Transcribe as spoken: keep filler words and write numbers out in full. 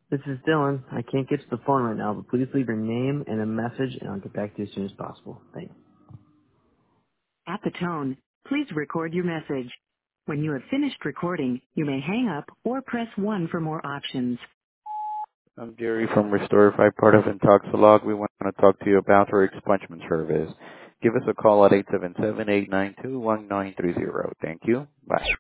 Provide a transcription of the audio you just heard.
This is Dylan. I can't get to the phone right now, but please leave your name and a message, and I'll get back to you as soon as possible. Thanks. At the tone, please record your message. When you have finished recording, you may hang up or press one for more options. I'm Jerry from Restorify, part of Intoxilog. We want to talk to you about our expungement service. Give us a call at eight seven seven, eight nine two, one nine three zero. Thank you. Bye.